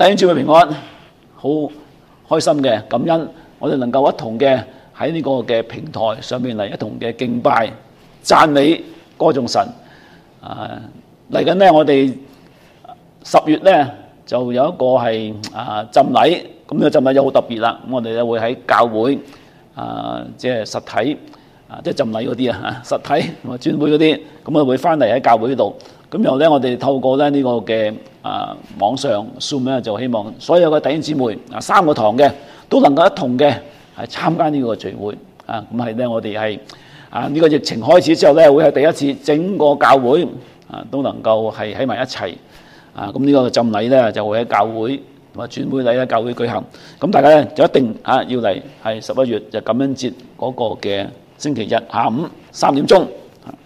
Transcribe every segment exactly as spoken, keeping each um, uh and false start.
弟兄姊妹平安，好開心嘅感恩，我哋能夠一同嘅喺呢個嘅平台上面嚟一同嘅敬拜、讚美、歌頌神。啊，嚟緊呢，我哋十月呢就有一個係啊浸禮，咁呢個浸禮就好特別啦。咁我哋咧會喺教會啊，即係實體啊，即係浸禮嗰啲啊，實體同埋轉會嗰啲，咁我會翻嚟喺教會度。咁然後咧，我哋透過咧呢個嘅啊網上 Zoom 咧，就希望所有嘅弟兄姊妹啊，三個堂嘅都能夠一同嘅係參加呢個聚會啊。咁係咧，我哋係啊呢個疫情開始之後咧，會係第一次整個教會啊都能夠係喺埋一齊啊。咁呢個浸禮咧就會喺教會同埋轉會禮喺教會舉行。咁大家咧就一定啊要嚟係十一月就感恩節嗰個嘅星期日下午三點鐘。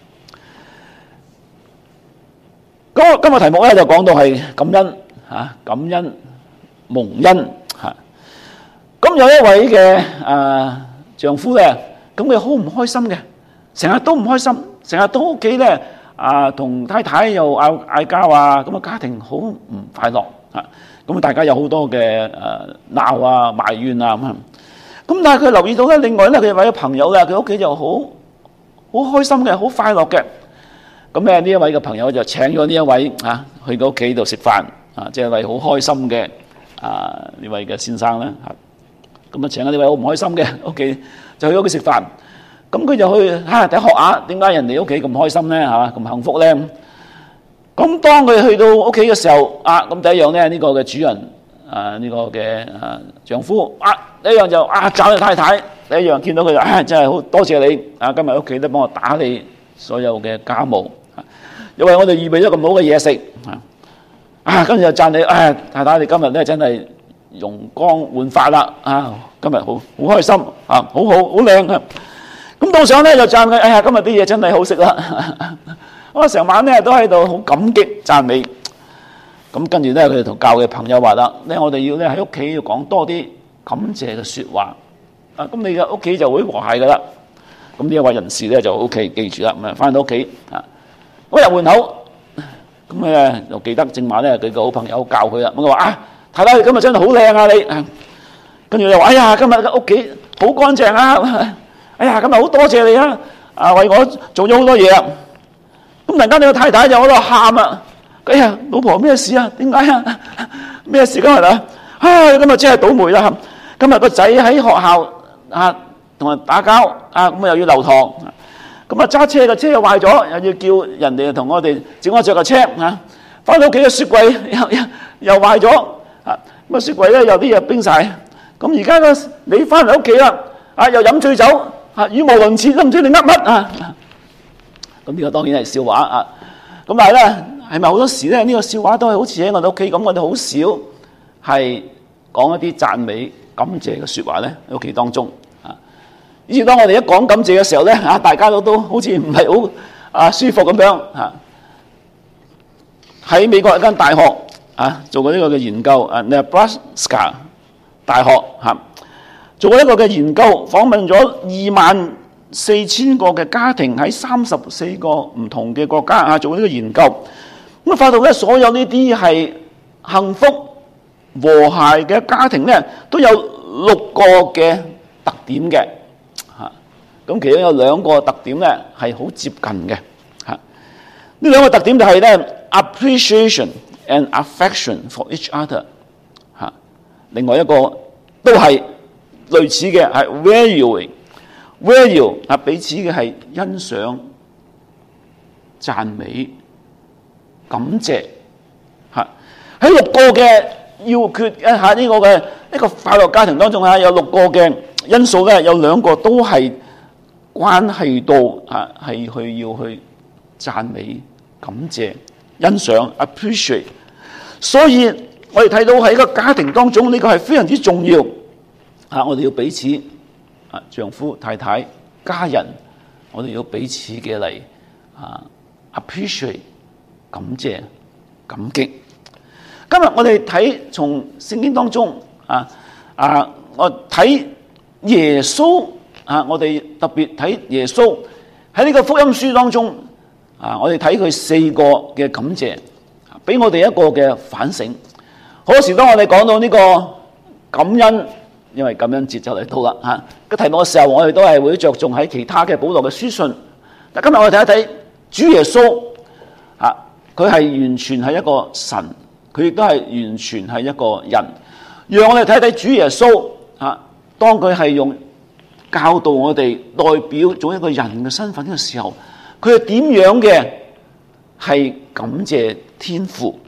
咁今日題目咧就講到係感恩嚇，感恩蒙恩嚇。咁有一位嘅誒丈夫咧，咁佢好唔開心嘅，成日都唔開心，成日都屋企咧啊同太太又拗嗌交啊，咁啊家庭好唔快樂嚇。咁大家有好多嘅誒鬧啊埋怨啊咁。咁但係佢留意到咧，另外咧佢有位朋友咧，佢屋企就好好開心嘅，好快樂嘅。咁咧呢一位嘅朋友就請咗呢一位啊去佢屋企度食飯啊，即係一位好開心嘅啊呢位嘅先生咧嚇。咁啊請咗呢位好唔開心嘅屋企，就去屋企食飯。咁佢就去嚇睇學下點解人哋屋企咁開心咧嚇，咁幸福咧。咁當佢去到屋企嘅時候啊，咁第一樣咧呢個嘅主人啊呢個嘅啊丈夫啊第一樣就啊讚佢太太，第一樣見到佢就啊真係好多謝你啊，今日屋企都幫我打理所有嘅家務。因為我哋預備咗咁好嘅嘢食，啊，跟住就讚你，啊，太太你今日咧真係容光煥發啦，啊，今日好好開心，啊，好好好靚啊，咁到上咧就讚佢，哎呀，今日啲嘢真係好食啦，我成晚咧都喺度好感激讚美，咁跟住咧佢哋同教嘅朋友話啦，咧我哋要咧喺屋企要講多啲感謝嘅說話，啊，咁你嘅屋企就會和諧噶啦，咁呢一位人士咧就 OK 記住啦，咁啊翻到屋企啊。咁入門口，咁咧又記得正話咧佢個好朋友教佢啦。咁佢話啊，太太今日真係好靚啊你。跟住又話，哎呀，今日嘅屋企好乾淨啊。哎呀，今日好多謝你啊，啊為我做咗好多嘢啊。咁突然間你個太太就喺度喊啊。哎呀，老婆咩事啊？點解啊？咩事今日啊？唉，今日真係倒霉啦。今日個仔喺學校啊同人打交啊，咁又要留堂。咁啊揸車嘅車又壞咗，又要叫人哋同我哋整我著嘅車嚇。翻到屋企嘅雪櫃又又又壞咗啊！咁啊雪櫃咧有啲嘢冰曬。咁而家個你翻嚟屋企啦，啊又飲醉酒啊，語無倫次都唔知你噏乜啊！咁呢個當然係笑話啊。咁但係咧係咪好多時咧呢個笑話都係好似喺我哋屋企咁，我哋好少係講一啲讚美感謝嘅説話咧喺屋企當中。以至當我哋一講感謝嘅時候咧，啊，大家都都好似唔係好啊舒服咁樣嚇。喺美國一間大學啊做過呢個嘅研究，啊 Nebraska 大學嚇做過一個嘅研究，訪問咗二萬四千個嘅家庭喺三十四個唔同嘅國家啊做過呢個研究，咁啊發覺咧所有呢啲係幸福和諧嘅家庭咧，都有六個嘅特點嘅。咁其中有兩個特點咧係好接近嘅嚇，呢兩個特點就係咧 appreciation and affection for each other 嚇，另外一個都係類似嘅係 valuing value 啊，彼此嘅係欣賞、讚美、感謝嚇。喺六個嘅要訣一下呢個嘅一個快樂家庭當中啊，有六個嘅因素咧，有兩個都係關係到啊，係去要去讚美、感謝、欣賞 appreciate。所以我哋睇到喺一個家庭當中，呢個係非常之重要啊！我哋要彼此啊，丈夫、太太、家人，我哋要彼此嘅嚟啊 appreciate 感謝、感激。今日我哋睇從聖經當中啊啊，我睇耶穌。啊！我哋特別睇耶穌喺呢個福音書當中，啊！我哋睇佢四個嘅感謝，俾我哋一個嘅反省。 好多時當我哋講到呢個感恩，因為感恩節就嚟到啦嚇個題目嘅時候，我哋都係會着重喺其他嘅保羅嘅書信。但今日我哋睇一睇主耶穌嚇，佢係完全係一個神，佢亦都係完全係一個人。讓我哋睇睇主耶穌嚇，當佢係用教導我哋代表做一個人嘅身份嘅時候，佢係點樣嘅係感謝天父。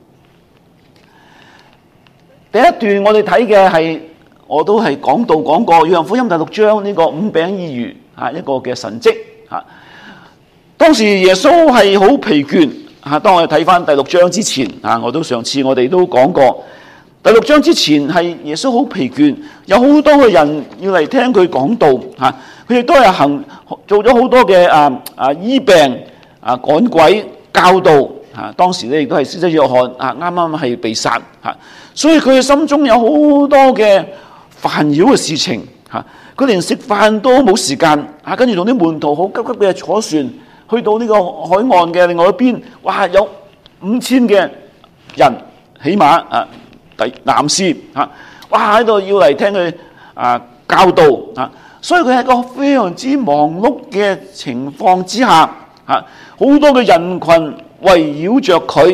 第一段我哋睇嘅係，我都係講道講過，約翰福音第六章呢個五餅二魚啊一個嘅神蹟啊。當時耶穌係好疲倦啊。當我哋睇翻第六章之前啊，我都上次我哋都講過，第六章之前係耶穌好疲倦，有好多嘅人要嚟聽佢講道啊。佢亦都係行做咗好多嘅啊啊醫病啊趕鬼教導啊。當時咧亦都係施洗約翰啊啱啱係被殺啊。所以佢嘅心中有好多嘅煩擾嘅事情嚇，佢連食飯都冇時間嚇，跟住同啲門徒好急急嘅坐船去到呢個海岸嘅另外一邊，哇！有五千嘅人起碼啊，第男士嚇，哇喺度要嚟聽佢啊教導啊，所以佢係一個非常之忙碌嘅情況之下嚇，好多嘅人群圍繞着佢。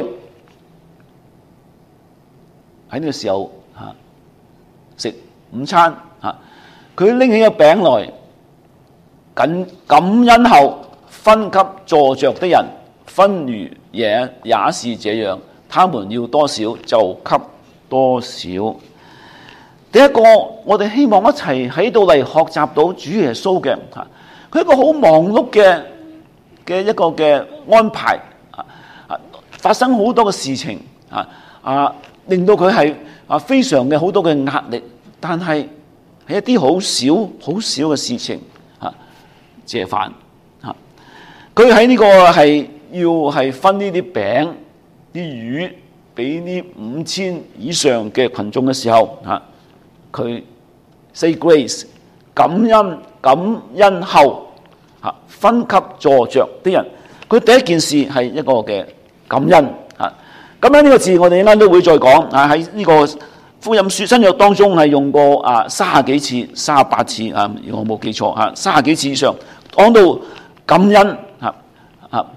喺呢個時候嚇食午餐嚇，佢拎起個餅來，感感恩後分給坐着的人，分如也也是這樣，他們要多少就給多少。第一個我哋希望一齊喺度嚟學習到主耶穌嘅嚇，佢一個好忙碌嘅嘅一個嘅安排啊啊，發生好多嘅事情啊啊。令到佢係啊非常嘅好多嘅壓力，但係係一啲好少好少嘅事情嚇，謝飯嚇。佢喺呢個係要係分呢啲餅啲魚俾呢五千以上嘅群眾嘅時候嚇，佢 say grace 感恩感恩後嚇分給坐着啲人。佢第一件事係一個嘅感恩嚇。咁樣呢個字我哋一陣都會再講啊，喺呢個福音書新約當中係用過啊三十幾次、三十八次啊，如果我冇記錯嚇，三十幾次以上講到感恩嚇啊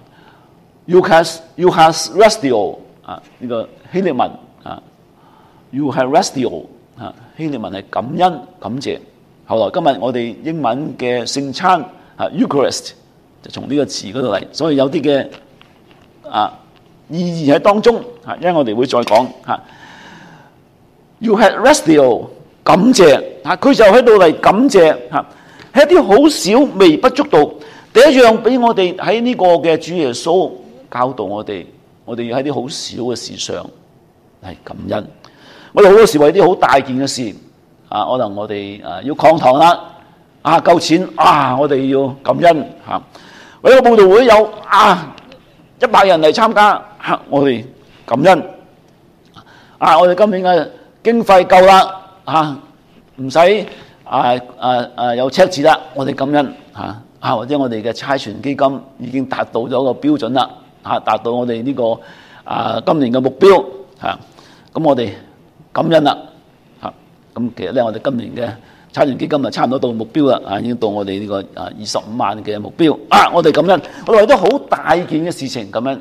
Eucharistio 啊呢個希臘文啊 Eucharistio 啊希臘文係感恩感謝。後來今日我哋英文嘅聖餐啊 Eucharist 就從呢個詞嗰度嚟，所以有啲嘅啊意義喺當中嚇，因為我哋會再講嚇。Eucharistio 感謝嚇，佢就喺度嚟感謝嚇，係一啲好少微不足道。第一樣俾我哋喺呢個嘅主耶穌教導我哋，我哋要喺啲好少嘅事上係感恩。我哋好多時為啲好大件嘅事啊，可能我哋啊要擴堂啦，啊夠錢啊，我哋要感恩嚇。為咗個佈道會有啊一百人嚟參加。我哋感恩啊！我哋今年嘅經費夠啦嚇，唔使啊啊啊有赤字啦。我哋感恩嚇啊，或者我哋嘅差傳基金已經達到咗個標準啦嚇，達到我哋呢個啊今年嘅目標嚇。咁我哋感恩啦嚇。咁其實咧，我哋今年嘅差傳基金啊，差唔多到目標啦啊，已經到我哋呢個啊二十五萬嘅目標啊。我哋感恩，我哋為咗好大件嘅事情感恩。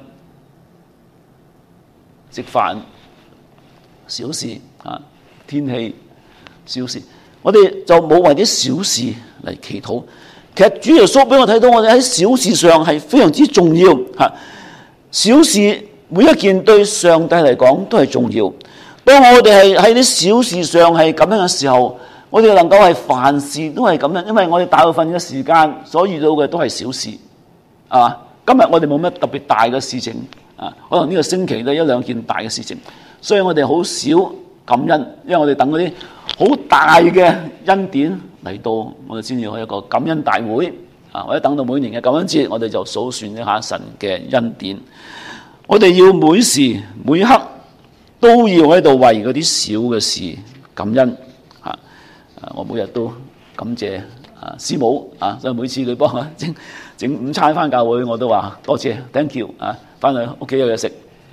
食飯小事啊，天氣小事，我哋就冇為啲小事嚟祈禱。其實主耶穌俾我睇到，我哋喺小事上係非常之重要嚇。小事每一件對上帝嚟講都係重要。當我哋係喺啲小事上係咁樣嘅時候，我哋能夠係凡事都係咁樣，因為我哋大部分嘅時間所遇到嘅都係小事啊。今日我哋冇乜特別大嘅事情。啊，可能呢個星期都一兩件大嘅事情，所以我哋好少感恩，因為我哋等嗰啲好大嘅恩典嚟到，我哋先至開一個感恩大會啊，或者等到每年嘅感恩節，我哋就數算一下神嘅恩典。我哋要每時每刻都要喺度為嗰啲小嘅事感恩啊！我每日都感謝啊師母啊，所以每次佢幫我整整午餐翻教會，我都話多謝 thank you 啊！翻去屋企有嘢食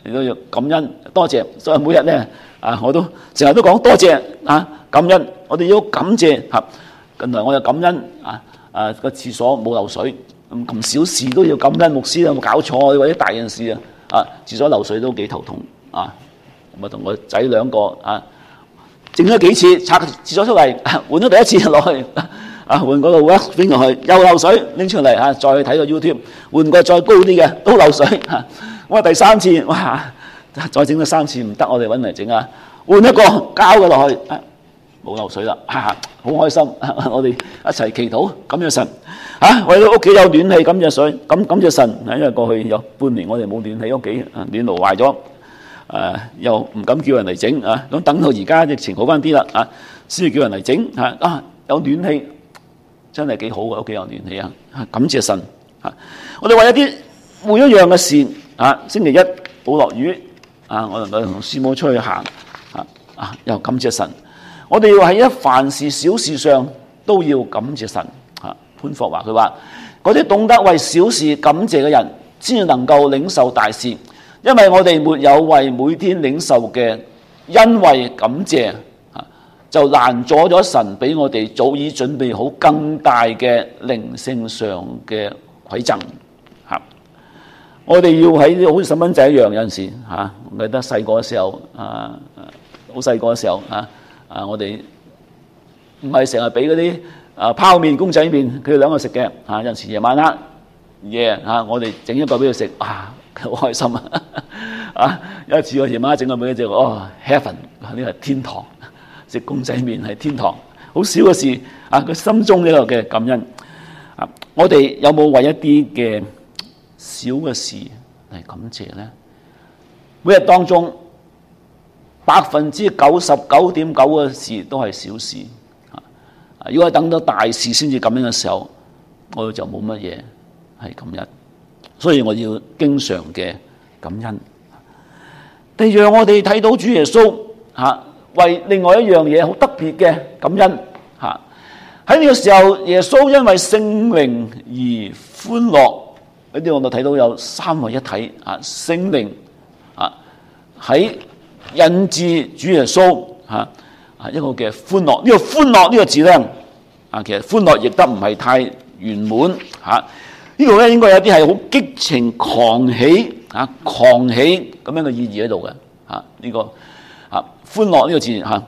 你都要感恩多謝。所以每日咧啊，我都成日都講多謝啊，感恩。我哋要感謝嚇。近來我又感恩啊啊個廁所冇漏水，咁咁小事都要感恩。牧師有冇搞錯？或者大件事啊啊，廁所漏水都幾頭痛啊！咁啊同我仔兩個啊整咗幾次拆廁所出嚟，換咗第一次落去。啊！換嗰個 wax 邊個去又漏水，拎出嚟啊！再去睇個 YouTube， 換個再高啲嘅都漏水嚇。我、啊、第三次哇，再整咗三次唔得，我哋揾嚟整啊！換一個膠嘅落去，冇、啊、漏水啦，好、啊、開心！啊、我哋一齊祈禱，感謝神嚇，為咗屋企有暖氣，感謝水，感感謝神。因為過去有半年我哋冇暖氣，屋企暖爐壞咗，誒、啊、又唔敢叫人嚟整啊！咁等到而家疫情好翻啲啦啊，先至叫人嚟整嚇啊！有暖氣。真係幾好嘅，屋企有暖氣啊！感謝神啊！我哋為一啲每一樣嘅事啊，星期一冇落雨啊，我能夠同師母出去行啊啊，又感謝神。我哋要喺一凡事小事上都要感謝神啊。潘霍華佢話：嗰啲懂得為小事感謝嘅人，先至能夠領受大事，因為我哋沒有為每天領受嘅恩惠感謝。就攔阻咗神俾我哋早已準備好更大嘅靈性上嘅饋贈嚇。我哋要喺好似細蚊仔一樣，有陣時嚇，我記得細個嘅時候啊，好細個嘅時候啊啊，我哋唔係成日俾嗰啲啊泡麵、公仔麵佢哋兩個食嘅嚇。有陣時夜晚黑夜嚇，我哋整一個俾佢食，啊好開心啊！啊有一次我夜晚黑整個俾佢食，哦 heaven 呢個係天堂。食公仔麵係天堂，好少嘅事啊！佢心中呢個嘅感恩啊，我哋有冇為一啲嘅小嘅事嚟感謝咧？每日當中百分之九十九點九嘅事都係小事啊！如果係等到大事先至感恩嘅時候，我就冇乜嘢係感恩，所以我要經常嘅感恩。第二樣，我哋睇到主耶穌嚇。為另外一樣嘢好特別嘅感恩嚇，喺呢個時候，耶穌因為聖靈而歡樂。呢啲我哋睇到有三位一體啊，聖靈啊喺引致主耶穌嚇啊一個嘅歡樂。呢個歡樂呢個字咧啊，其實歡樂亦都唔係太圓滿嚇。呢度咧應該有啲係好激情狂喜啊，狂喜咁樣嘅意義喺度嘅嚇呢個。歡樂呢個字嚇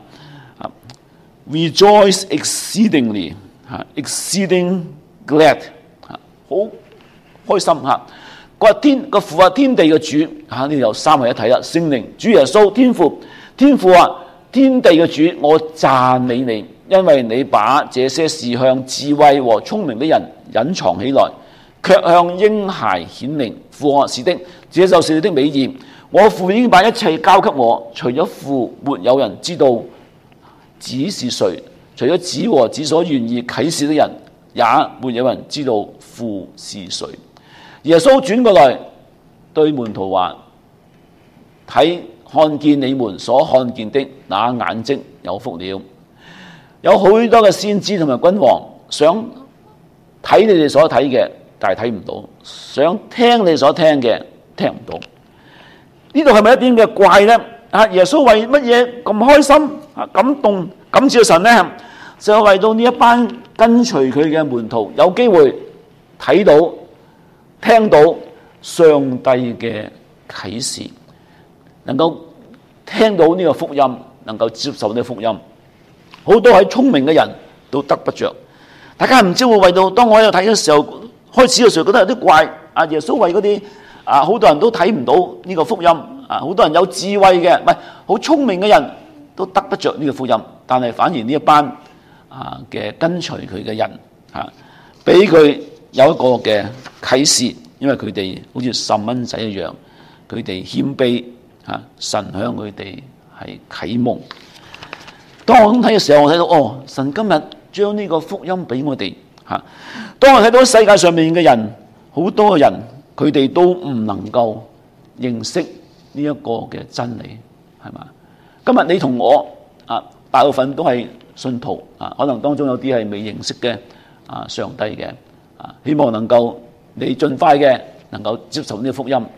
，rejoice exceedingly 嚇 ，exceeding glad 嚇，好開心嚇。個天個父啊，天地嘅主嚇，呢度有三位一體啦。聖靈、主耶穌、天父，天父啊，天地嘅主，我讚美你，因為你把這些事向智慧和聰明的人隱藏起來，卻向嬰孩顯明。父啊，是的，這就是你的美意。我父已經把一切交給我，除咗父，沒有人知道子是誰；除咗子和子所願意啟示的人，也沒有人知道父是誰。耶穌轉過來對門徒話：睇看見你們所看見的那眼睛有福了。有好多嘅先知同埋君王想睇你哋所睇嘅，但係睇唔到；想聽你所聽嘅，聽唔到。呢度係咪一點嘅怪咧？啊，耶穌為乜嘢咁開心啊？感動感謝神咧，就係為到呢一班跟隨佢嘅門徒有機會睇到、聽到上帝嘅啟示，能夠聽到呢個福音，能夠接受呢個福音。好多喺聰明嘅人都得不着。大家唔知會為到當我喺度睇嘅時候，開始嘅時候覺得有啲怪。啊，耶穌為嗰啲啊，好多人都睇唔到呢個福音。啊，好多人有智慧嘅，唔係好聰明嘅人都得不着呢個福音。但係反而呢一班啊嘅跟隨佢嘅人啊，俾佢有一個嘅啟示，因為佢哋好似細蚊仔一樣，佢哋謙卑啊，神向佢哋係啟蒙。當我咁睇嘅時候，我睇到哦，神今日將呢個福音俾我哋嚇。當我睇到世界上面嘅人，好多人佢哋都唔能夠認識呢一個嘅真理，係嘛？今日你同我啊，大部分都係信徒啊，可能當中有啲係未認識嘅啊上帝嘅啊，希望能夠你盡快嘅能夠接受呢個福音。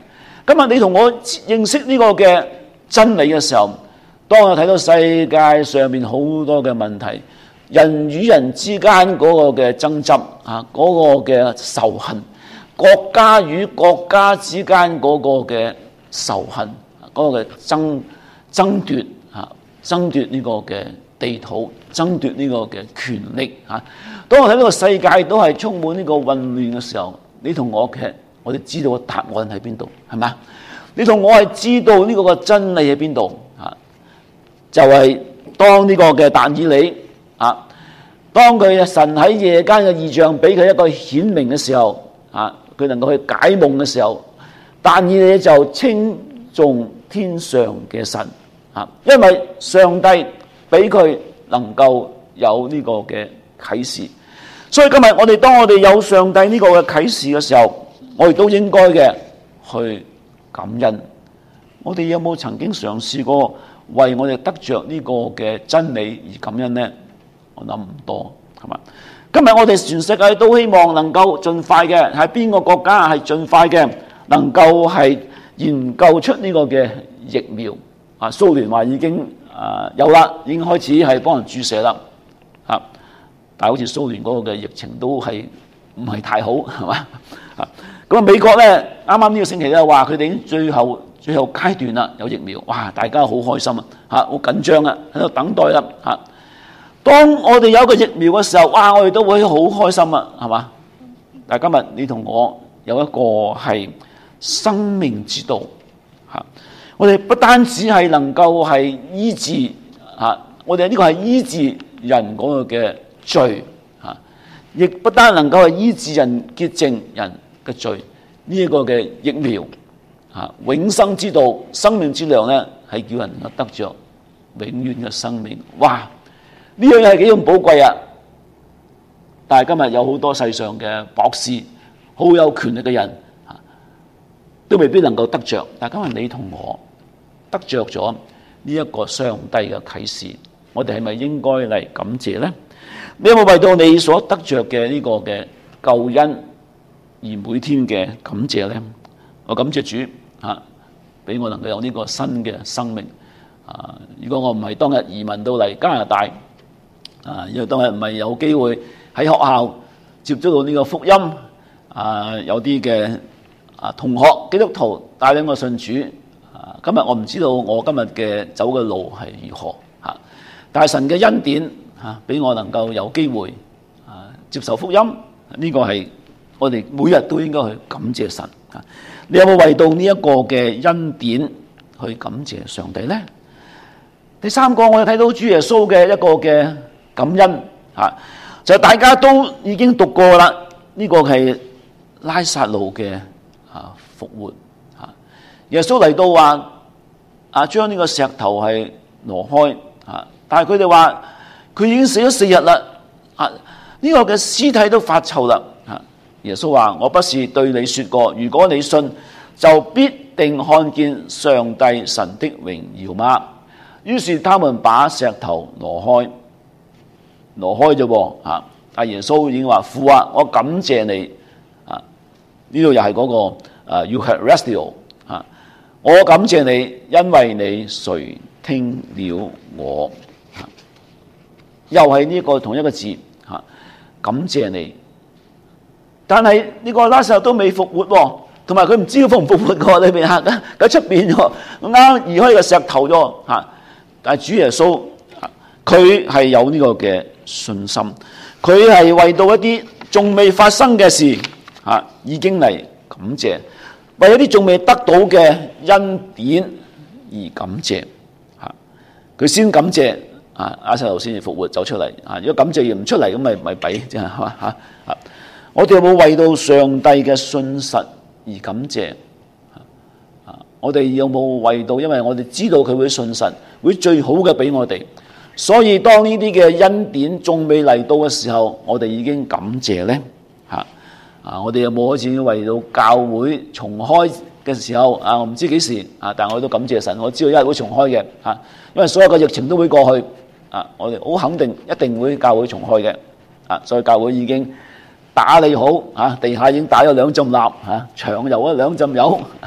今日你同我認識呢個嘅真理嘅時候，當我睇到世界上面好多嘅問題，人與人之間嗰個嘅爭執啊，嗰個嘅仇恨，國家與國家之間嗰個嘅仇恨，嗰個嘅爭爭奪啊，爭奪呢個嘅地土，爭奪呢個嘅權力啊。當我睇到個世界都係充滿呢個混亂嘅時候，你同我嘅我哋知道個答案喺邊度，係咪？你同我係知道呢個嘅真理喺邊度啊？就係、是、當呢個嘅但以理啊，當佢神喺夜間嘅異象俾佢一個顯明嘅時候啊，佢能夠去解夢嘅時候，但以理就稱頌天上嘅神啊，因為上帝俾佢能夠有呢個嘅啟示。所以今日我哋當我哋有上帝呢個嘅啟示嘅時候，我哋都應該嘅去感恩。我哋有冇曾經嘗試過為我哋得着呢個嘅真理而感恩呢？我諗唔多，係嘛？今日我哋全世界都希望能夠盡快嘅，喺邊個國家係盡快嘅，能夠係研究出呢個嘅疫苗。啊，蘇聯話已經啊有啦，已經開始係幫人注射啦。啊，但係好似蘇聯嗰個嘅疫情都係唔係太好，係嘛？啊，咁啊美國咧啱啱呢個星期咧話佢哋已經最後最後階段啦，有疫苗，哇！大家好開心啊，嚇好緊張啊，喺度等待啦，嚇。當我哋有一個疫苗嘅時候，哇！我哋都會好開心啊，係嘛？但係今日你同我有一個係生命之道，嚇。我哋不單止係能夠係醫治嚇，我哋呢個係醫治人嗰個嘅罪嚇，亦不單能夠係醫治人潔淨人嘅罪。呢一個嘅疫苗嚇，永生之道、生命之糧咧，係叫人得着永遠嘅生命。哇！呢樣嘢係幾咁寶貴啊！但係今日有好多世上嘅博士，好有權力嘅人嚇，都未必能夠得着。但係今日你同我得着咗呢一個上帝嘅啟示，我哋係咪應該嚟感謝呢？你有冇為到你所得着嘅呢個嘅救恩而每天嘅感謝呢？我感謝主嚇，俾我能夠有呢個新嘅生命啊！如果我唔係當日移民到嚟加拿大啊，因為當日唔係有機會喺學校接觸到呢個福音啊，有啲嘅啊同學基督徒帶領我信主啊，今日我唔知道我今日嘅走嘅路係如何嚇，但係神嘅恩典嚇，俾我能夠有機會啊接受福音，呢個係我哋每日都應該去感謝神啊！你有冇為到呢一個嘅恩典去感謝上帝呢？第三個，我哋睇到主耶穌嘅一個嘅感恩啊，就係大家都已經讀過啦。呢個係拉撒路嘅啊復活啊，耶穌嚟到話啊，將呢個石頭係挪開啊，但係佢哋話佢已經死咗四日啦啊，呢個嘅屍體都發臭啦啊！耶穌話：我不是對你說過，如果你信，就必定看見上帝神的榮耀嗎？於是他們把石頭挪開，挪開咗噃啊！但耶穌已經話：父啊，我感謝你啊！呢度又係嗰個啊 Eucharistio啊！我感謝你，因為你垂聽了我，啊、又係呢個同一個字啊！感謝你。但係呢個拉撒路都未復活喎，同埋佢唔知佢復唔復活喎，裏邊嚇喺出邊喎，啱移開個石頭咗嚇。但係主耶穌佢係有呢個嘅信心，佢係為到一啲仲未發生嘅事嚇，已經嚟感謝，為一啲仲未得到嘅恩典而感謝嚇。佢先感謝啊，拉撒路先至復活走出嚟啊。如果感謝而唔出嚟，咁咪咪弊啫係嘛嚇嚇。我哋有冇為到上帝嘅信實而感謝？啊，我哋有冇為到？因為我哋知道佢會信實，會最好嘅俾我哋。所以當呢啲嘅恩典仲未嚟到嘅時候，我哋已經感謝呢？嚇啊！我哋有冇開始為到教會重開嘅時候啊？我唔知幾時啊，但係我都感謝神，我知道一日會重開嘅嚇。因為所有嘅疫情都會過去啊，我哋好肯定一定會教會重開嘅啊。所以教會已經打理好嚇，地下已經打咗兩浸蠟嚇，牆油啊兩浸油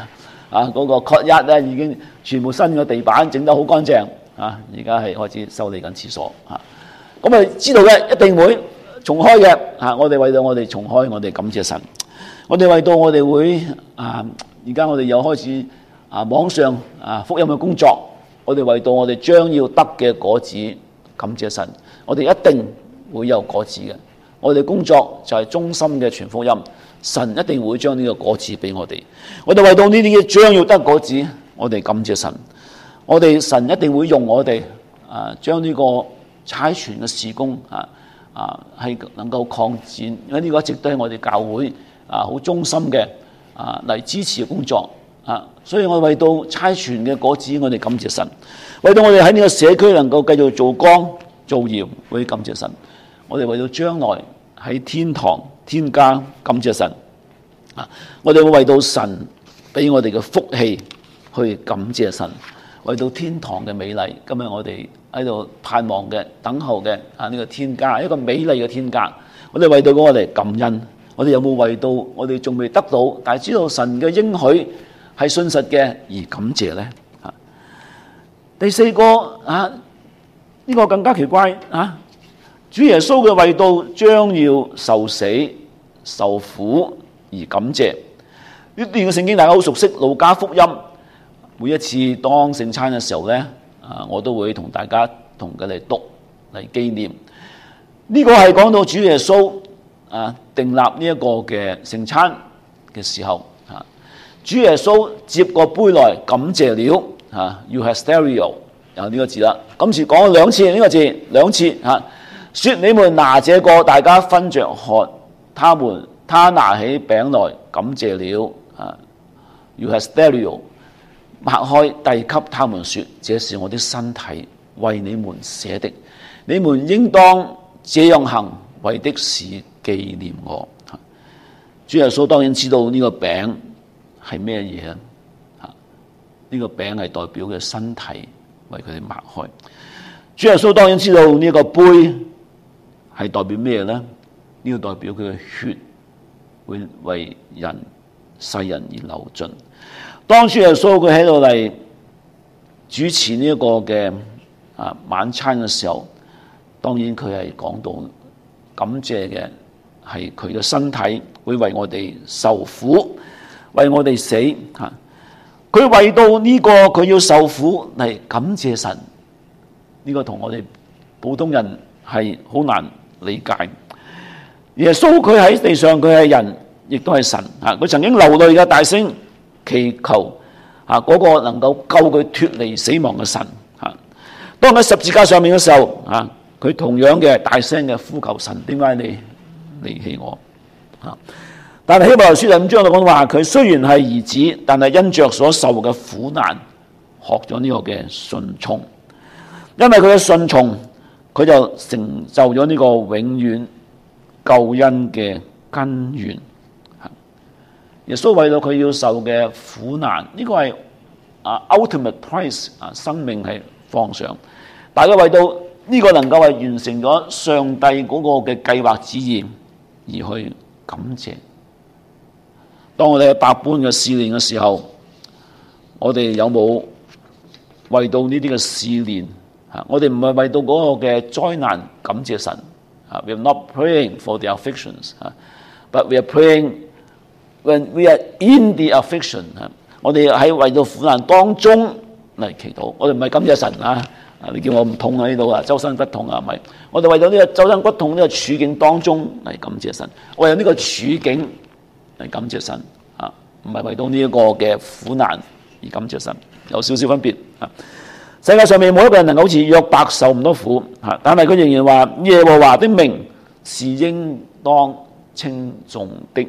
啊嗰、那個 courtyard 咧已經全部新嘅地板整得好乾淨啊！而家係開始修理緊廁所啊！咁啊知道嘅一定會重開嘅啊！我哋為到我哋重開，我哋感謝神。我哋為到我哋會啊，而家我哋又開始啊網上啊福音嘅工作，我哋為到我哋將要得嘅果子感謝神。我哋一定會有果子嘅。我哋工作就係忠心嘅傳福音，神一定會將呢個果子俾我哋。我哋為到呢啲嘅將要得果子，我哋感謝神。我哋神一定會用我哋啊，將呢個差傳嘅事工啊啊係能夠擴展，因為呢個一直都係我哋教會啊好忠心嘅啊嚟支持嘅工作啊。所以我為到差傳嘅果子，我哋感謝神。為到我哋喺呢個社區能夠繼續做光做鹽，我哋感謝神。我哋為到將來喺天堂天家感謝神啊！我哋會為到神俾我哋嘅福氣去感謝神，為到天堂嘅美麗。今日我哋喺度盼望嘅、等候嘅啊呢個天家，一個美麗嘅天家。我哋為到我哋感恩。我哋有冇為到我哋仲未得到，但係知道神嘅應許係信實嘅而感謝呢？啊！第四個啊，呢個更加奇怪啊！主耶穌嘅為到將要受死受苦而感謝。呢段嘅聖經大家好熟悉，路加福音。每一次當聖餐嘅時候咧，啊，我都會同大家同佢嚟讀嚟紀念。呢、這個係講到主耶穌啊訂立呢一個嘅聖餐嘅時候，啊，主耶穌接過杯來感謝了，啊 Eucharistia 有呢個字啦。今次講咗兩次呢個字，兩次啊。說你們拿這個，大家分着喝。他們他拿起餅來，感謝了啊 Eucharistia 擘開遞給他們說：這是我的身體，為你們捨的，你們應當這樣行，為的是紀念我。主耶穌當然知道呢個餅係咩嘢啊？呢個餅係代表嘅身體，為佢哋擘開。主耶穌當然知道呢個杯係代表咩咧？呢個代表佢嘅血會為人世人而流盡。當主耶穌佢喺度嚟主持呢一個嘅啊晚餐嘅時候，當然佢係講到感謝嘅係佢嘅身體會為我哋受苦，為我哋死吓。佢為到呢個佢要受苦嚟感謝神，呢個同我哋普通人係好難理解。耶穌佢喺地上佢係人，亦都係神吓。佢曾經流淚嘅大聲祈求啊，嗰個能夠救佢脫離死亡嘅神啊。當喺十字架上面嘅時候啊，佢同樣嘅大聲嘅呼求神：點解你離棄我啊？但係希伯來書第五章就講話，佢雖然係兒子，但係因着所受嘅苦難，學咗呢個嘅順從。因為佢嘅順從，佢就成就咗呢個永遠救恩嘅根源。耶穌為到佢要受嘅苦難，呢、這個係啊 ultimate price 啊，生命係放上。大家為到呢個能夠係完成咗上帝嗰個嘅計劃旨意而去感謝。當我哋喺百般嘅試煉嘅時候，我哋有冇為到呢啲嘅試煉？我哋唔係為到嗰個嘅災難感謝神。We are not praying for the afflictions, but we are praying when we are in the affliction。我哋喺為到苦難當中嚟祈禱。我哋唔係感謝神啊！你叫我唔痛啊呢度啊，周身不痛啊，係咪？我哋為到呢個周身不痛呢個處境當中嚟感謝神，為咗呢個處境嚟感謝神啊，唔係為到呢一個嘅苦難而感謝神，有少少分別啊。世界上面冇一個人能夠好似約伯受唔到苦吓，但係佢仍然話耶和華的名是應當稱頌的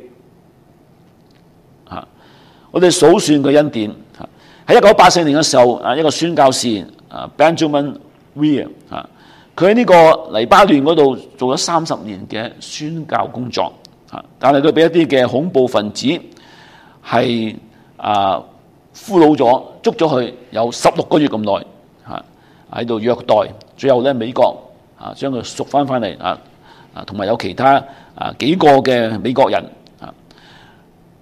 吓。我哋數算佢恩典吓，喺一九八四年嘅時候啊，一個宣教士啊 Benjamin Weir 吓，佢喺呢個黎巴嫩嗰度做咗三十年嘅宣教工作吓，但係佢俾一啲嘅恐怖分子係啊俘虜咗，捉咗佢有十六個月咁耐。喺度虐待，最後咧美國啊將佢贖翻翻嚟啊啊，同埋有其他啊幾個嘅美國人啊。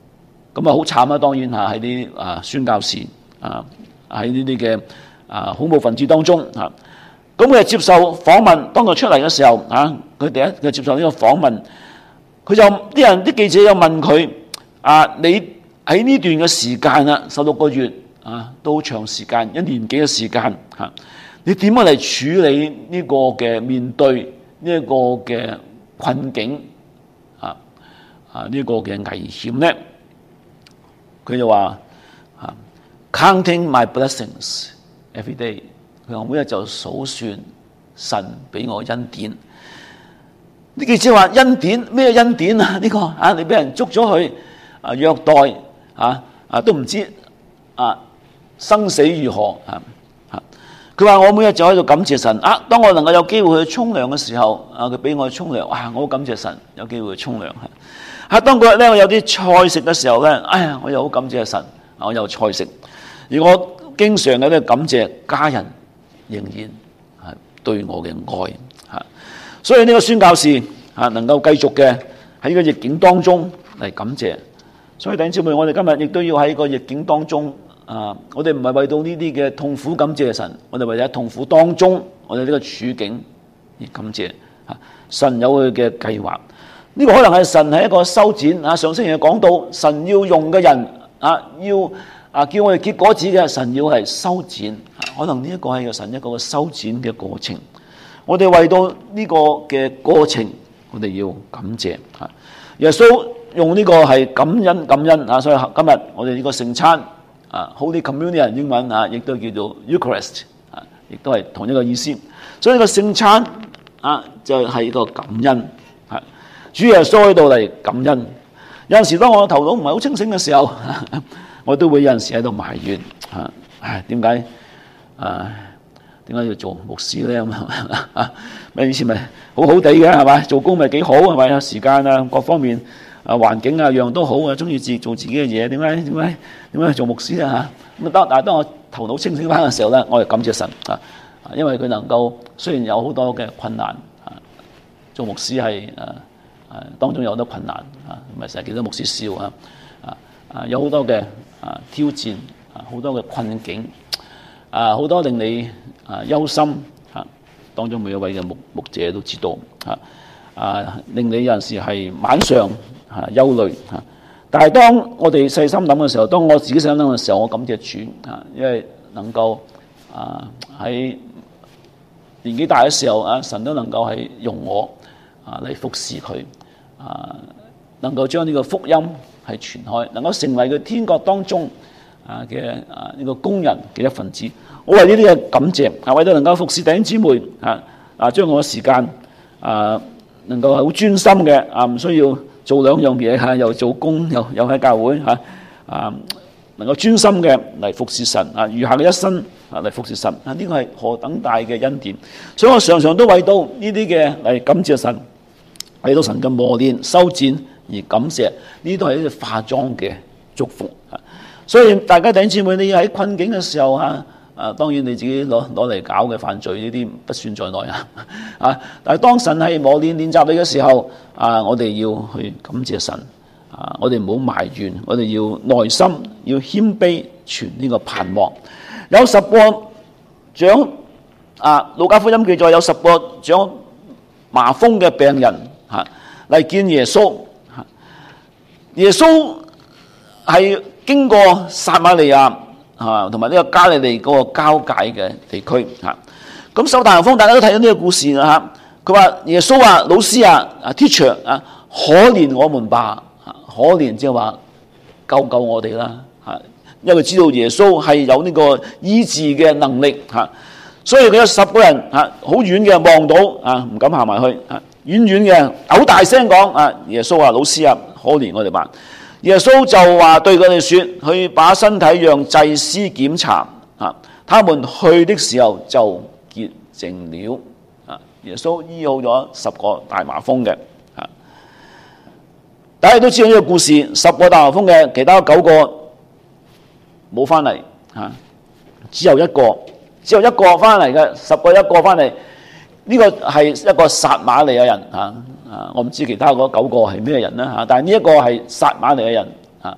咁啊好慘啊！當然嚇喺啲啊宣教士啊喺呢啲嘅啊恐怖分子當中嚇，咁佢接受訪問，當佢出嚟嘅時候嚇，佢第一佢接受呢個訪問，佢就啲人啲記者又問佢啊，你喺呢段嘅時間啊，十六個月啊，都好長時間，一年幾嘅時間嚇，你點樣嚟處理呢個嘅面對呢一個嘅困境啊啊呢個嘅危險咧？佢就話啊 ，counting my blessings every day。佢話每日就數算神俾我恩典。呢記者話恩典咩恩典啊？呢、這個啊，你俾人捉咗去啊虐待啊啊都唔知啊生死如何啊啊！佢話我每日就喺度感謝神啊。當我能夠有機會去沖涼嘅時候啊，佢俾我去沖涼，哇！我好感謝神有機會去沖涼啊。啊！當嗰日咧，我有啲菜食嘅時候咧，哎呀，我又好感謝神，我有菜食。而我經常嘅咧感謝家人仍然係對我嘅愛嚇。所以呢個宣教士嚇能夠繼續嘅喺呢個逆境當中嚟感謝。所以弟兄姊妹，我哋今日亦都要喺個逆境當中啊！我哋唔係為到呢啲嘅痛苦感謝神，我哋為咗喺痛苦當中，我哋呢個處境而感謝嚇。神有佢嘅計劃。呢個可能係神係一個修剪啊！上星期講到神要用嘅人啊，要啊叫我哋結果子嘅神要係修剪，可能呢一個係神一個修剪嘅過程。我哋為到呢個嘅過程，我哋要感謝啊！耶穌用呢個係感恩感恩啊！所以今日我哋呢個聖餐啊 ，Holy Communion 英文啊，亦都叫做 Eucharist 啊，亦都係同一個意思。所以呢個聖餐啊，就係一個感恩。主耶穌喺度嚟感恩，有陣時當我頭腦唔係好清醒嘅時候，我都會有陣時喺度埋怨嚇，唉點解啊點解要做牧師咧咁啊？咩以前咪好好地嘅係咪？做工咪幾好係咪？有時間啊各方面啊環境啊樣都好啊，中意自做自己嘅嘢，點解點解點解做牧師啊嚇？咁啊當但係當我頭腦清醒翻嘅時候咧，我就感謝神啊，因為佢能夠雖然有好多嘅困難啊，做牧師係誒。啊，當中有好多困難啊，唔係成日見到牧師笑啊，啊啊有好多嘅啊挑戰啊，好多嘅困境啊，好多令你啊憂心啊，當中每一位嘅牧牧者都知道啊啊，令你有陣時係晚上啊憂慮啊，但係當我哋細心諗嘅時候，當我自己細心諗嘅時候，我感謝主啊，因為能夠啊喺年紀大嘅時候啊，神都能夠係用我啊嚟服侍佢。啊，能夠將呢個福音係傳開，能夠成為佢天國當中啊嘅啊呢個工人嘅一份子。我為呢啲嘅感謝，啊為咗能夠服侍弟兄姊妹，啊啊將我嘅時間啊能夠係好專心嘅，啊唔需要做兩樣嘢嚇，又做工又又喺教會嚇，啊能夠專心嘅嚟服侍神，啊餘下嘅一生啊嚟服侍神，啊呢個係何等大嘅恩典！所以我常常都為到呢啲嘅嚟感謝神。為到神嘅磨練、修剪而感謝，呢都係一啲化妝嘅祝福。所以大家弟兄姊妹，你喺困境嘅時候啊，啊當然你自己攞攞嚟搞嘅犯罪呢啲不算在內啊。啊，但係當神係磨練練習你嘅時候，啊我哋要去感謝神。啊，我哋唔好埋怨，我哋要耐心，要謙卑，存呢個盼望。有十個長啊，路加福音記載有十個長麻風嘅病人。嚇嚟見耶穌，耶穌係經過撒瑪利亞嚇同埋呢個加利利嗰個交界嘅地區嚇。咁受大麻風，大家都睇到呢個故事啦嚇。佢話耶穌啊，老師啊，啊 teacher 啊，可憐我們吧，可憐即係話救救我哋啦嚇。因為佢知道耶穌係有呢個醫治嘅能力嚇，所以佢有十個人嚇好遠嘅望到啊，唔敢行埋去啊。遠遠嘅好大聲講啊！耶穌啊，老師啊，可憐我哋吧！耶穌就話對佢哋說：去把身體讓祭司檢查啊！他們去的時候就潔淨了啊！耶穌醫好咗十個大麻風嘅啊！大家都知道呢個故事，十個大麻風嘅其他九個冇翻嚟啊，只有一個，只有一個翻嚟嘅，十個一個翻嚟。呢個係一個撒瑪利亞人啊！啊，我唔知其他嗰九個係咩人啦嚇，但係呢一個係撒瑪利亞人啊！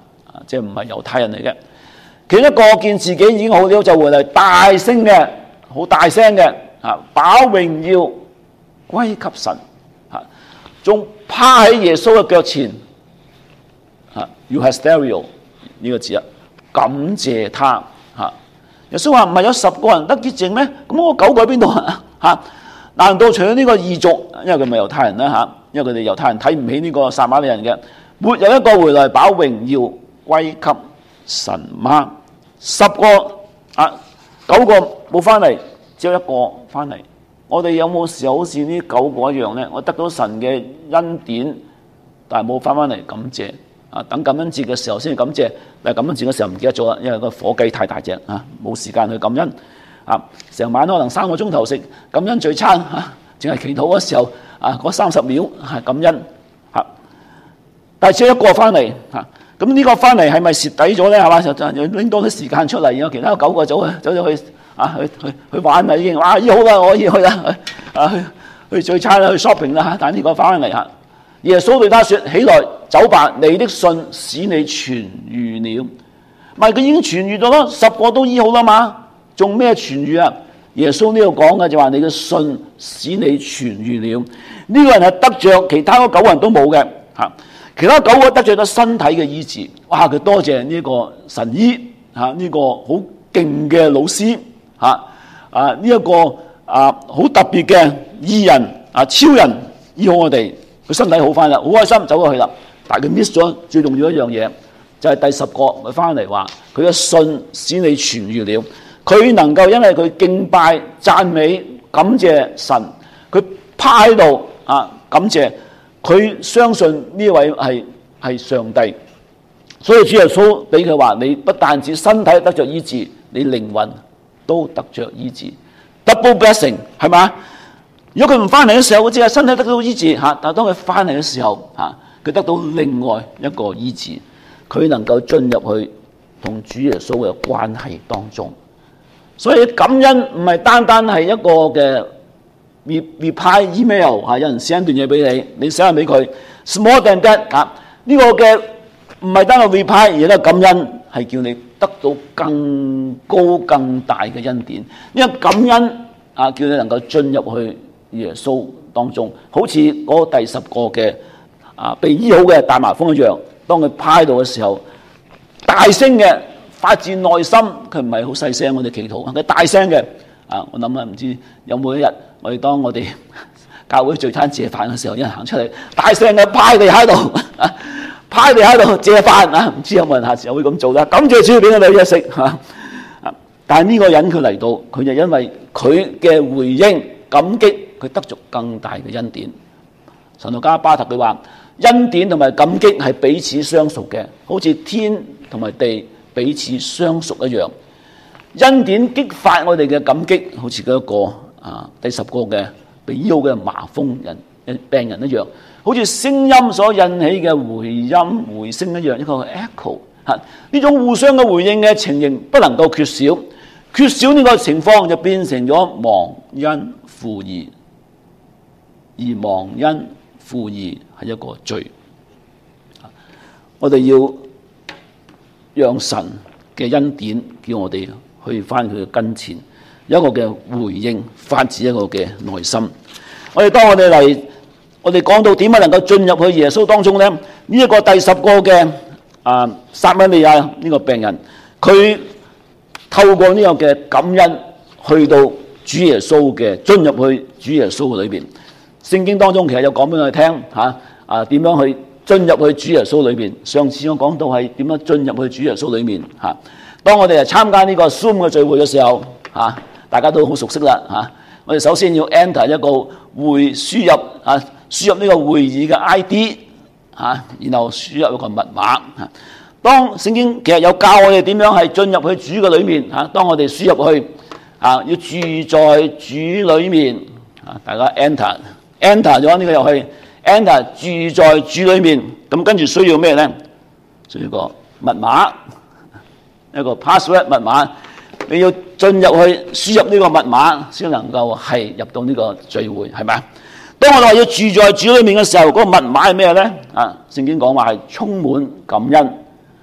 即係唔係猶太人嚟嘅。其中一個見自己已經好了，就回嚟大聲嘅，好大聲嘅啊，把榮耀歸給神啊，仲趴喺耶穌嘅腳前啊 ，euhasterio 呢個字啊，感謝他啊。耶穌話唔係有十個人得潔淨咩？咁我九個喺邊度啊？嚇？難道除咗呢個異族，因為佢唔係猶太人啦嚇，因為佢哋猶太人睇唔起呢個撒瑪利人嘅，沒有一個回來把榮耀歸給神嗎？十個啊，九個冇翻嚟，只有一個翻嚟。我哋有冇時候好似呢九個一樣呢？我得到神嘅恩典，但係冇翻翻嚟感謝啊！等感恩節嘅時候先感謝，但係感恩節嘅時候唔記得咗啦，因為個火雞太大隻啊，冇時間去感恩啊！成晚可能三個鐘頭食感恩聚餐啊，淨係祈禱嘅時候啊，嗰三十秒係感恩啊，但係只有一個翻嚟啊！咁呢個翻嚟係咪蝕底咗咧？係嘛，就就拎多啲時間出嚟，然後其他九個走去走咗去啊，去去去玩咪已經啊，醫好啦，我可以去啦，啊去去聚餐啦，去 shopping 啦嚇。但係呢個翻嚟嚇，耶穌對他説：起來，走吧，你的信使你痊愈了。咪佢已經痊愈咗咯，十個都醫好啦嘛，仲咩痊愈啊？耶穌呢度講嘅就話你嘅信使你痊愈了。呢、這個人係得着其他嗰九個人都冇嘅嚇。其他九個得着咗身體嘅醫治，哇！佢多謝呢個神醫嚇，呢、這個好勁嘅老師嚇啊！呢、這、一個啊好特別嘅醫人啊，超人醫好我哋，佢身體好翻啦，好開心走過去啦。但係佢 miss 咗最重要一樣嘢，就係、是、第十個佢翻嚟話，佢嘅信使你痊愈了。佢能夠因為佢敬拜、讚美、感謝神，佢趴喺度啊感謝。佢相信呢位係係上帝，所以主耶穌俾佢話：你不但止身體得着醫治，你靈魂都得着醫治 ，double blessing 係嘛？如果佢唔翻嚟嘅時候，只係身體得到醫治嚇，但係當佢翻嚟嘅時候嚇，佢得到另外一個醫治，佢能夠進入去同主耶穌嘅關係當中。所以感恩唔係單單係一個嘅。reply email 嚇，有人寫一段嘢俾你，你寫下俾佢。More than that 啊，呢個嘅唔係單個 reply，而係感恩，係叫你得到更高更大嘅恩典。因為感恩啊，叫你能夠進入去耶穌當中，好似嗰第十個嘅啊被醫好嘅大麻風一樣。當佢趴喺度嘅時候，大聲嘅發自內心，佢唔係好細聲，我哋祈禱，佢大聲嘅啊！我諗啊，唔知有冇一日。我哋當我哋教會聚餐謝飯嘅時候，有人行出嚟，大聲嘅趴地喺度，趴地喺度謝飯啊！唔知有冇人下次會咁做啦？感謝主俾我哋嘢食嚇。但係呢個人佢嚟到，佢就因為佢嘅回應感激，佢得着更大嘅恩典。神學家巴特佢話：恩典同埋感激係彼此相屬嘅，好似天同埋地彼此相屬一樣。恩典激發我哋嘅感激，好似嗰一個。啊！第十個嘅被醫好嘅麻風人病人一樣，好似聲音所引起嘅回音回聲一樣，一個 echo 嚇。呢種互相嘅回應嘅情形不能夠缺少，缺少呢個情況就變成咗忘恩負義，而忘恩負義係一個罪。我哋要讓神嘅恩典叫我哋去返佢嘅跟前。一個嘅回應，發自一個嘅內心。我哋當我哋嚟，我哋講到點樣能夠進入去耶穌當中咧？呢、這、一個第十個嘅啊撒瑪利亞呢個病人，佢透過呢個嘅感恩，去到主耶穌嘅進入去主耶穌嘅裏邊。聖經當中其實有講俾我哋聽嚇啊，點樣去進入去主耶穌裏邊。上次我講到係點樣進入去主耶穌裏面嚇、啊。當我哋嚟參加呢個 Zoom 嘅聚會嘅時候嚇。啊大家都好熟悉啦嚇！我哋首先要 enter 一個會輸入啊，輸入呢個會議嘅 I D 嚇，然後輸入一個密碼嚇。當聖經其實有教我哋點樣係進入去主嘅裏面嚇。當我哋輸入去啊，要住在主裏面啊，大家 enter enter 咗呢個入去 enter 住在主裏面。咁跟住需要咩咧？需要個密碼，一個 password 密碼。你要進入去輸入呢個密碼，先能夠係入到呢個聚會，係咪啊？當我哋話要住在主裏面嘅時候，嗰、那個密碼係咩咧？啊，聖經講話係充滿感恩，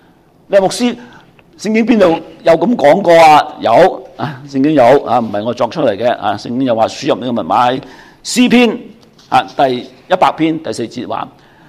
你係牧師，聖經邊度有咁講過啊？有啊，聖經有啊，唔係我作出嚟嘅啊。聖經有話輸入呢個密碼喺詩篇啊第一百篇第四節話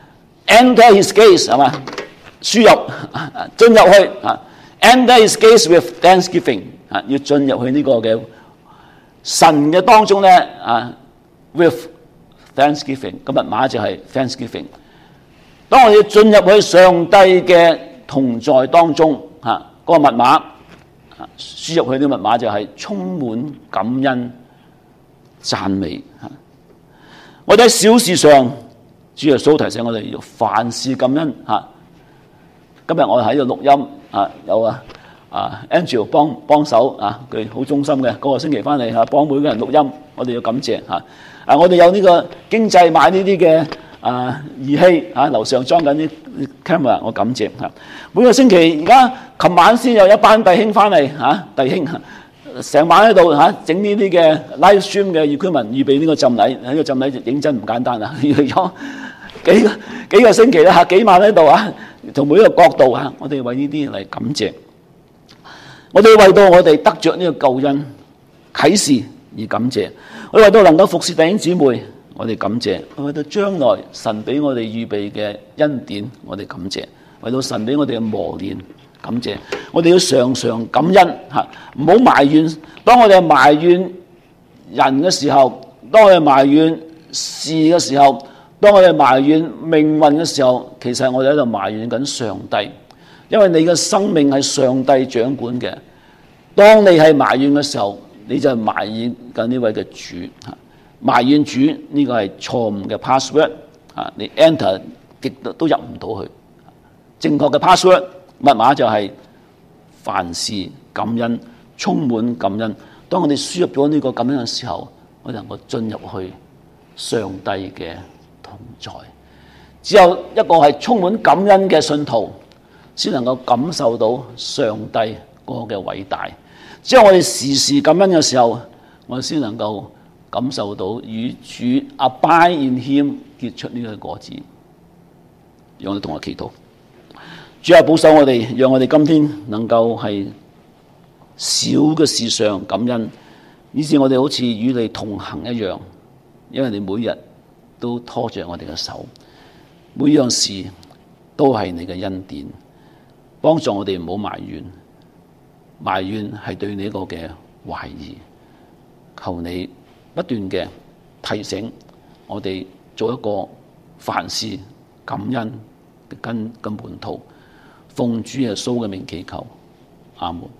，Enter his gates 係嘛？輸入進入去啊 ，Enter his gates with thanksgiving 啊，要進入去呢個嘅神嘅當中咧啊 ，with thanksgiving 個密碼就係 thanksgiving。當我哋進入去上帝嘅同在當中嚇，嗰、那個密碼輸入去啲密碼就係充滿感恩讚美嚇。我哋喺小事上，主耶穌提醒我哋要凡事感恩嚇。今日我喺度錄音啊，有啊啊 Angel 幫幫手啊，佢好忠心嘅，嗰個星期翻嚟嚇幫每個人錄音，我哋要感謝嚇。啊，我哋有呢個經濟買呢啲嘅啊儀器嚇，樓上裝緊啲 camera， 我感謝嚇。每個星期而家琴晚先有一班弟兄翻嚟嚇，弟兄成晚喺度嚇整呢啲嘅 live stream 嘅 equipment，預備呢個浸禮，呢個浸禮認真唔簡單啊！預備咗幾個幾個星期啦嚇，幾晚喺度啊，從每一個角度啊，我哋為呢啲嚟感謝。我哋為到我哋得着呢個救恩啟示而感謝，我哋為到能夠服侍弟兄姊妹，我哋感謝；我為到將來神俾我哋預備嘅恩典，我哋感謝；為到神俾我哋嘅磨練，感謝。我哋要常常感恩嚇，唔好埋怨。當我哋埋怨人嘅時候，當我哋埋怨事嘅時候，當我哋埋怨命運嘅時候，其實我哋喺度埋怨緊上帝，因為你嘅生命係上帝掌管嘅。當你係埋怨嘅時候，你就埋怨緊呢位嘅主，埋怨主呢個係錯誤嘅 password 啊！你 enter 極都入唔到去。正確嘅 password 密碼就係凡事感恩，充滿感恩。當我哋輸入咗呢個感恩嘅時候，我哋能夠進入去上帝嘅同在。只有一個係充滿感恩嘅信徒，先能夠感受到上帝嗰個嘅偉大。只有我哋時時感恩嘅時候，我哋先能夠感受到與主 abide in him 結出呢個果子。讓我哋同我祈禱，主啊，保守我哋，讓我哋今天能夠係小嘅事上感恩，以致我哋好似與你同行一樣，因為你每日都拖着我哋嘅手，每樣事都係你嘅恩典，幫助我哋唔好埋怨。埋怨係對你一個嘅懷疑，求你不斷嘅提醒我哋做一個凡事感恩嘅跟跟門徒，奉主耶穌嘅名祈求，阿門。